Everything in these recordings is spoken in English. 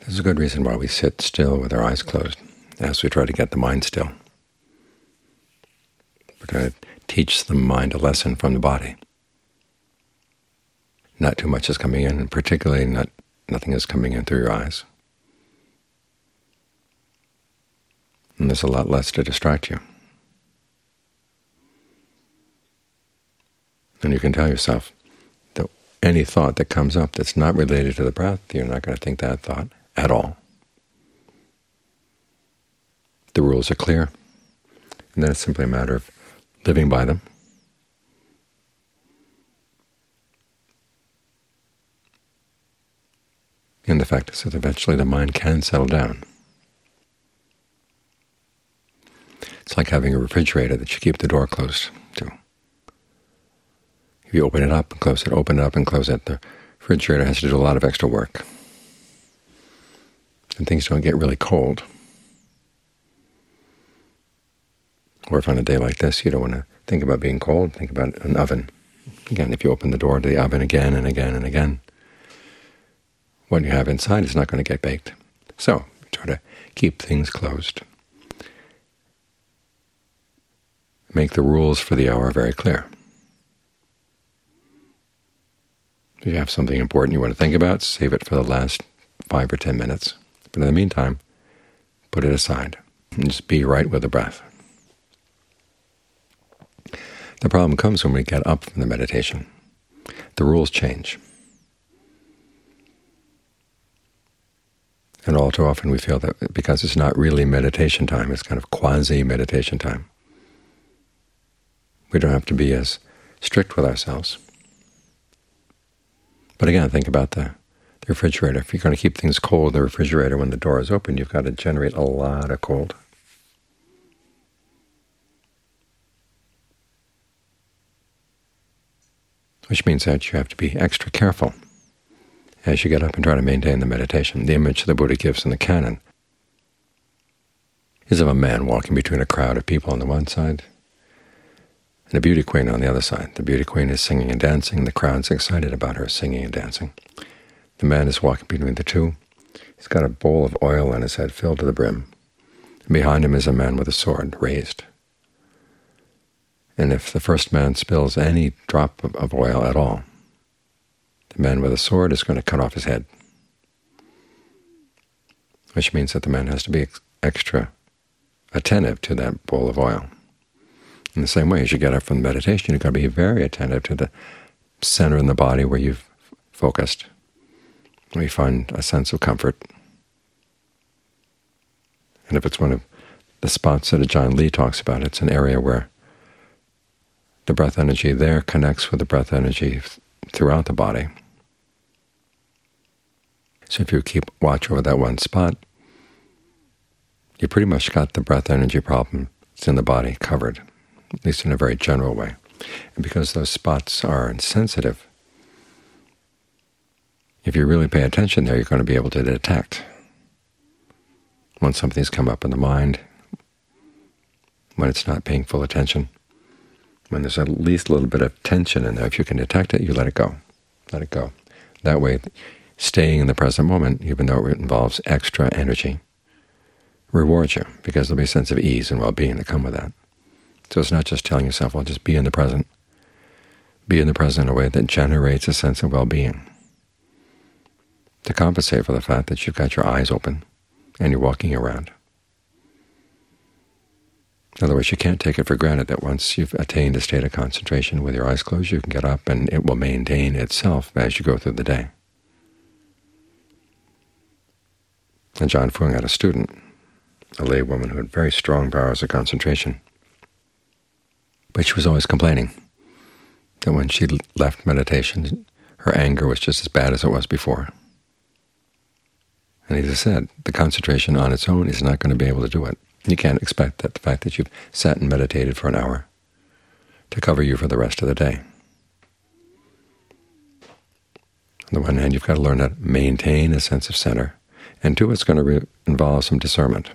There's a good reason why we sit still with our eyes closed as we try to get the mind still. We're trying to teach the mind a lesson from the body. Not too much is coming in, and particularly nothing is coming in through your eyes. And there's a lot less to distract you. And you can tell yourself that any thought that comes up that's not related to the breath, you're not going to think that thought at all. The rules are clear, and then it's simply a matter of living by them. And the fact is that eventually the mind can settle down. It's like having a refrigerator that you keep the door closed to. If you open it up and close it, open it up and close it, the refrigerator has to do a lot of extra work. And things don't get really cold. Or if on a day like this you don't want to think about being cold, think about an oven. Again, if you open the door to the oven again and again and again, what you have inside is not going to get baked. So try to keep things closed. Make the rules for the hour very clear. If you have something important you want to think about, save it for the last 5 or 10 minutes. But in the meantime, put it aside and just be right with the breath. The problem comes when we get up from the meditation. The rules change. And all too often we feel that because it's not really meditation time, it's kind of quasi-meditation time, we don't have to be as strict with ourselves. But again, think about the refrigerator. If you're going to keep things cold in the refrigerator when the door is open, you've got to generate a lot of cold. Which means that you have to be extra careful as you get up and try to maintain the meditation. The image the Buddha gives in the canon is of a man walking between a crowd of people on the one side and a beauty queen on the other side. The beauty queen is singing and dancing, and the crowd's excited about her singing and dancing. The man is walking between the two. He's got a bowl of oil on his head filled to the brim. And behind him is a man with a sword raised. And if the first man spills any drop of oil at all, the man with a sword is going to cut off his head, which means that the man has to be extra attentive to that bowl of oil. In the same way, as you get up from meditation, you've got to be very attentive to the center in the body where you've focused, where you find a sense of comfort. And if it's one of the spots that Ajaan Lee talks about, it's an area where the breath energy there connects with the breath energy throughout the body. So if you keep watch over that one spot, you pretty much got the breath energy problem that's in the body covered, at least in a very general way. And because those spots are insensitive, if you really pay attention there, you're going to be able to detect when something's come up in the mind, when it's not paying full attention, when there's at least a little bit of tension in there. If you can detect it, you let it go. Let it go. That way, staying in the present moment, even though it involves extra energy, rewards you, because there'll be a sense of ease and well-being that come with that. So it's not just telling yourself, well, just be in the present. Be in the present in a way that generates a sense of well-being, to compensate for the fact that you've got your eyes open and you're walking around. In other words, you can't take it for granted that once you've attained a state of concentration with your eyes closed, you can get up and it will maintain itself as you go through the day. And Ajaan Fuang had a student, a lay woman who had very strong powers of concentration. But she was always complaining that when she left meditation, her anger was just as bad as it was before. And he just said, the concentration on its own is not going to be able to do it. You can't expect that the fact that you've sat and meditated for an hour to cover you for the rest of the day. On the one hand, you've got to learn how to maintain a sense of center, and two, it's going to involve some discernment.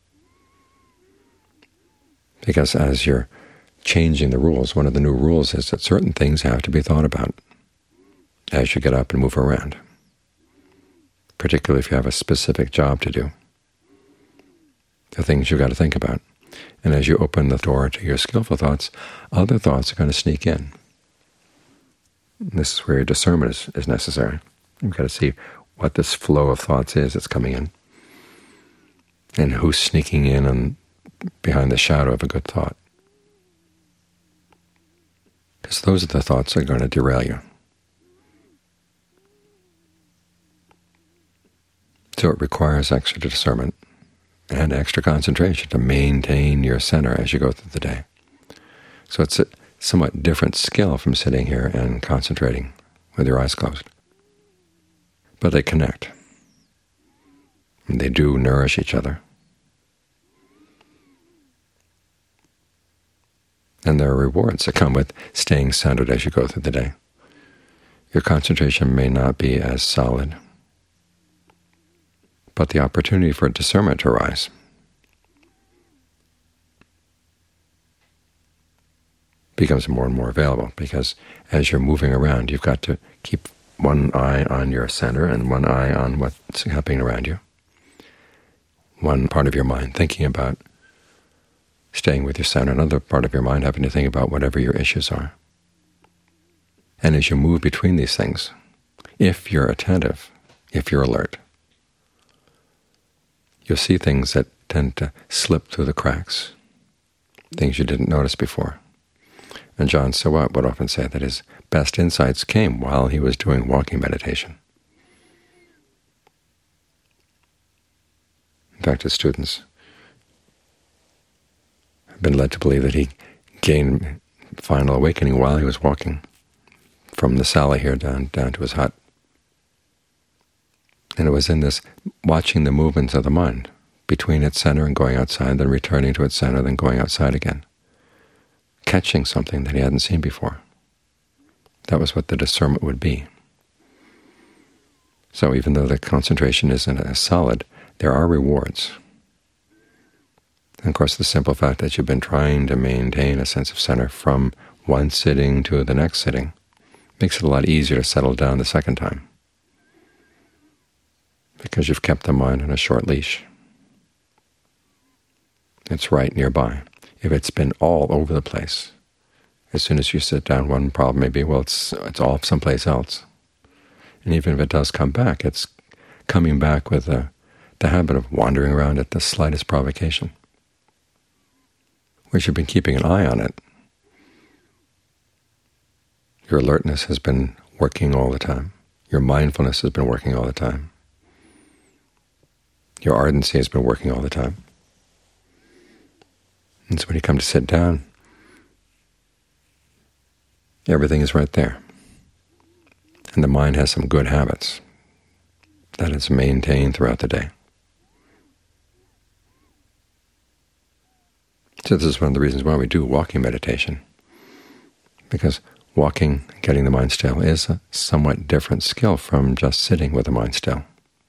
Because as you're changing the rules, one of the new rules is that certain things have to be thought about as you get up and move around. particularly if you have a specific job to do. The things you've got to think about. And as you open the door to your skillful thoughts, other thoughts are going to sneak in. This is where your discernment is necessary. You've got to see what this flow of thoughts is that's coming in, and who's sneaking in and behind the shadow of a good thought. Because those are the thoughts that are going to derail you. So it requires extra discernment and extra concentration to maintain your center as you go through the day. So it's a somewhat different skill from sitting here and concentrating with your eyes closed. But they connect. And they do nourish each other. And there are rewards that come with staying centered as you go through the day. Your concentration may not be as solid, but the opportunity for discernment to arise becomes more and more available, because as you're moving around, you've got to keep one eye on your center and one eye on what's happening around you. One part of your mind thinking about staying with your center, another part of your mind having to think about whatever your issues are. And as you move between these things, if you're attentive, if you're alert, you'll see things that tend to slip through the cracks, things you didn't notice before. And John Sawat would often say that his best insights came while he was doing walking meditation. In fact, his students have been led to believe that he gained final awakening while he was walking from the sala here down to his hut. And it was in this watching the movements of the mind between its center and going outside, then returning to its center, then going outside again, catching something that he hadn't seen before. That was what the discernment would be. So even though the concentration isn't as solid, there are rewards. And of course, the simple fact that you've been trying to maintain a sense of center from one sitting to the next sitting makes it a lot easier to settle down the second time, because you've kept the mind on a short leash. It's right nearby. If it's been all over the place, as soon as you sit down, one problem may be, well, it's all someplace else. And even if it does come back, it's coming back with the habit of wandering around at the slightest provocation. Whereas you've been keeping an eye on it, your alertness has been working all the time. Your mindfulness has been working all the time. Your ardency has been working all the time. And so when you come to sit down, everything is right there. And the mind has some good habits that it's maintained throughout the day. So this is one of the reasons why we do walking meditation, because walking, getting the mind still, is a somewhat different skill from just sitting with the mind still.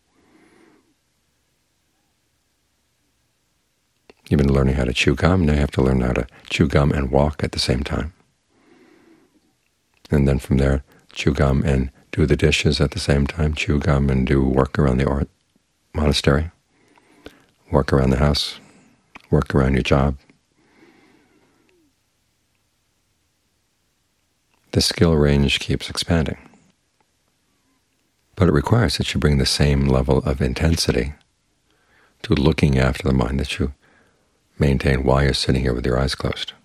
You've been learning how to chew gum, now you have to learn how to chew gum and walk at the same time. And then from there, chew gum and do the dishes at the same time, chew gum and do work around the monastery, work around the house, work around your job. The skill range keeps expanding. But it requires that you bring the same level of intensity to looking after the mind that you maintain while you're sitting here with your eyes closed.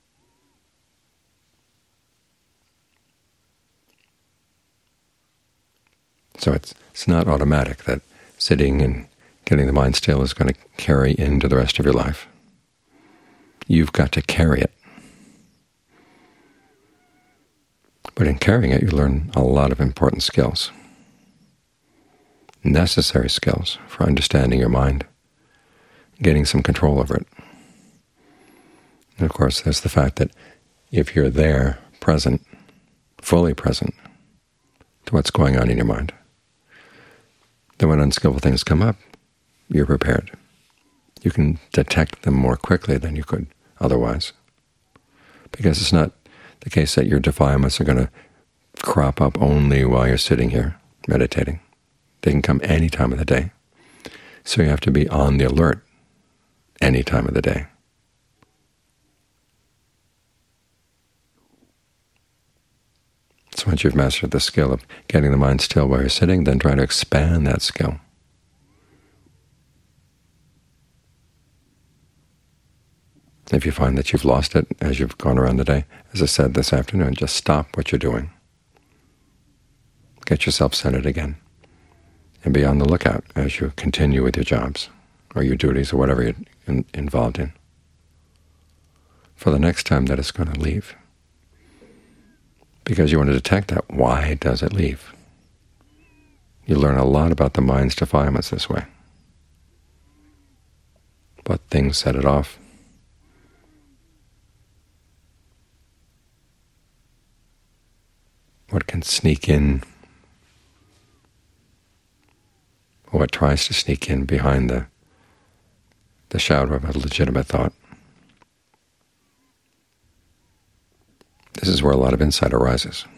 So it's not automatic that sitting and getting the mind still is going to carry into the rest of your life. You've got to carry it. But in carrying it, you learn a lot of important skills, necessary skills for understanding your mind, getting some control over it. And of course, there's the fact that if you're there, present, fully present to what's going on in your mind, then when unskillful things come up, you're prepared. You can detect them more quickly than you could otherwise, because it's not the case that your defilements are going to crop up only while you're sitting here meditating. They can come any time of the day. So you have to be on the alert any time of the day. So once you've mastered the skill of getting the mind still while you're sitting, then try to expand that skill. If you find that you've lost it as you've gone around the day, as I said this afternoon, just stop what you're doing. Get yourself centered again, and be on the lookout as you continue with your jobs or your duties or whatever you're involved in, for the next time that it's going to leave. Because you want to detect that. Why does it leave? You learn a lot about the mind's defilements this way. What things set it off? What can sneak in? Or what tries to sneak in behind the shadow of a legitimate thought? This is where a lot of insight arises.